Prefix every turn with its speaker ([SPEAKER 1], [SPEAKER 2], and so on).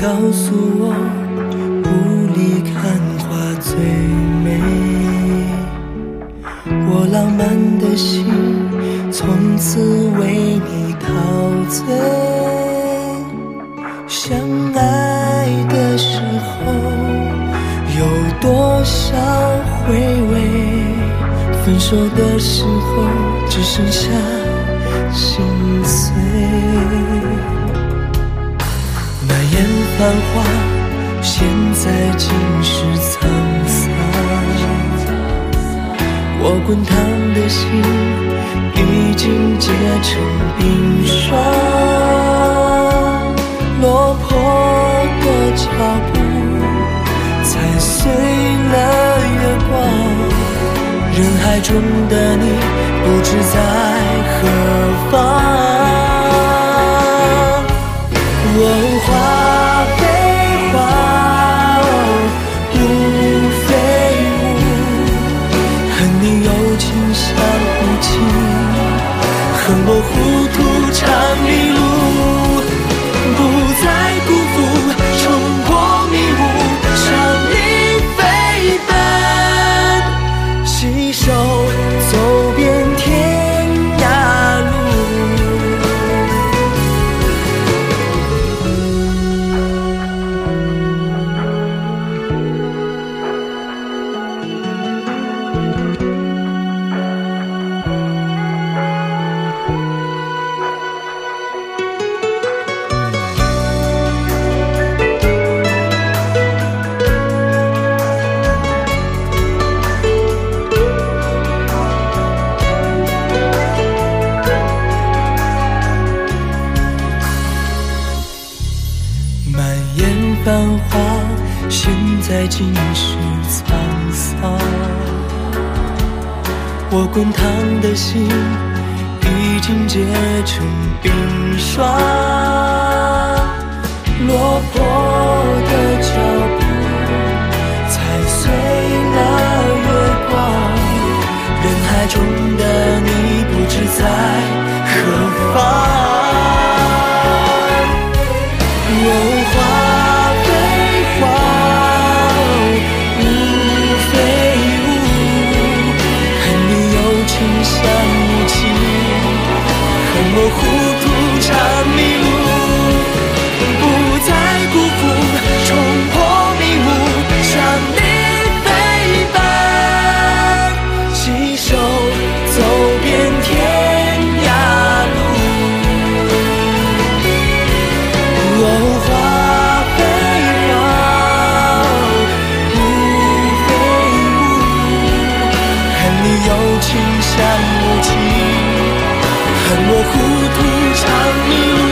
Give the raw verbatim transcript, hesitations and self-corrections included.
[SPEAKER 1] 告诉我，雾里看花最美。我浪漫的心从此为你陶醉。相爱的时候有多少回味，分手的时候只剩下心碎。满眼繁华，现在尽是沧桑。我滚烫的心已经结成冰霜，落魄的脚步踩碎了月光，人海中的你不知在何方。哦，花非花，雾非雾，恨你有情像无情，恨我糊涂长迷路，不再辜负冲破迷雾，向你飞奔，携手走遍天涯路。满眼繁华，现在尽是沧桑。我滚烫的心已经结成冰霜，落魄的脚步踩碎了月光，人海中的你不知在何方。哦，花非花，雾非雾，恨你有情像无情，恨我糊涂长迷路，不再辜负冲破迷雾，向你飞奔，携手走遍天涯路。哦，花非花，雾非雾，恨你有情像无情，恨我糊涂长迷路。